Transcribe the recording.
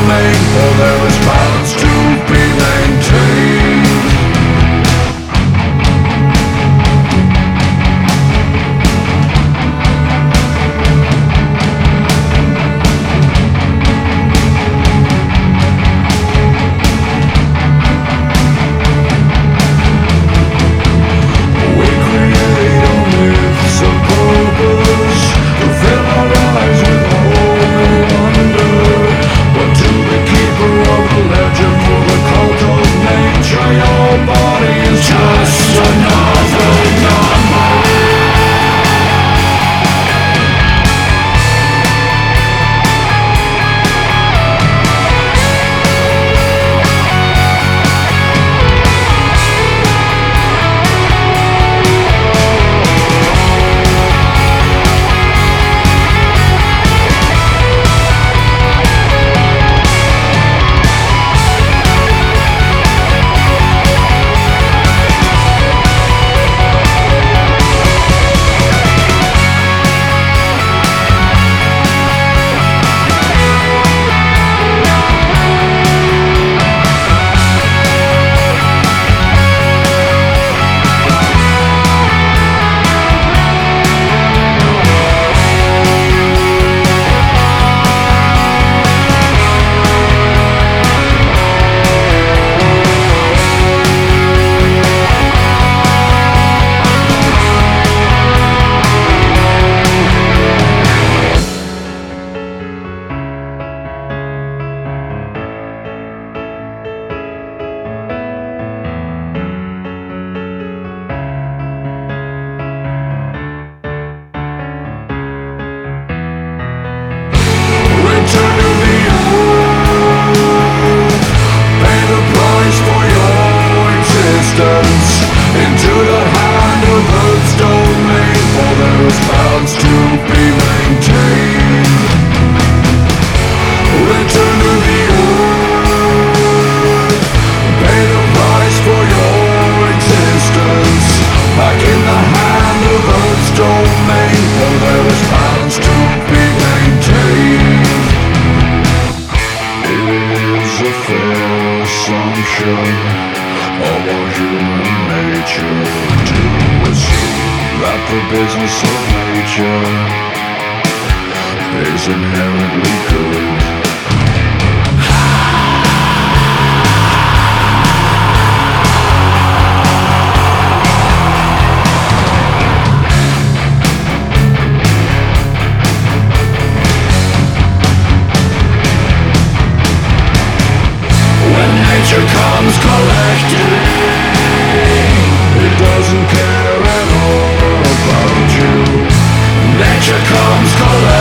domain, for there is balance to be maintained. Into the hand of Earth's domain, for there is balance to be maintained. Return to the earth, pay the price for your existence. Back in the hand of Earth's domain, for there is balance to be maintained. It is a fair assumption of our human nature to assume that the business of nature is inherently good. When nature comes collecting, it doesn't care at all about you. Nature comes collecting.